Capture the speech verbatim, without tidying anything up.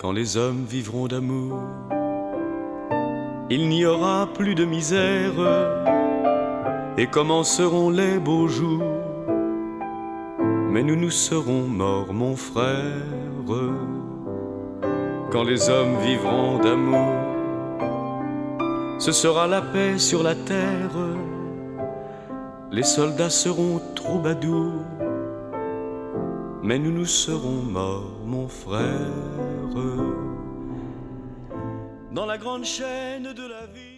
quand les hommes vivront d'amour, il n'y aura plus de misère et commenceront les beaux jours. Mais nous nous serons morts, mon frère, quand les hommes vivront d'amour. Ce sera la paix sur la terre, les soldats seront troubadours, mais nous nous serons morts, mon frère, dans la grande chaîne de la vie.